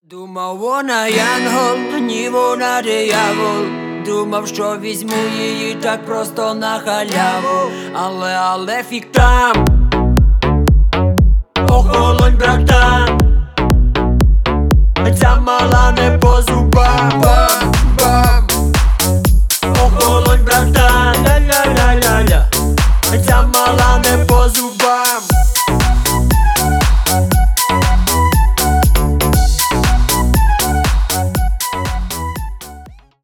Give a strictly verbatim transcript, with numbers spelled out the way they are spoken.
Думав, вона янгол, ні, вона диявол. Думав, що візьму її так просто на халяву. Але, але фік там, охолонь, братан, ця мала не по зубам.